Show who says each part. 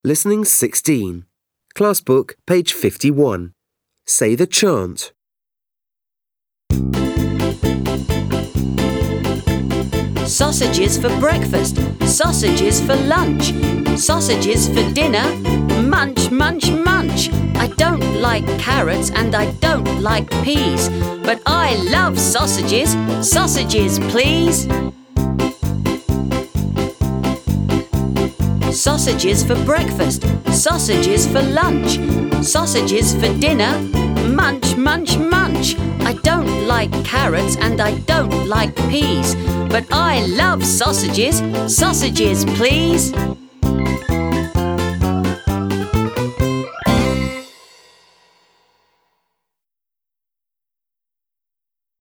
Speaker 1: Listening 16. Class book, page 51. Say the chant.
Speaker 2: Sausages for breakfast, sausages for lunch, sausages for dinner, munch, munch, munch. I don't like carrots and I don't like peas, but I love sausages, sausages please. Sausages for breakfast, sausages for lunch, sausages for dinner, munch, munch, munch. I don't like carrots and I don't like peas, but I love sausages, sausages please.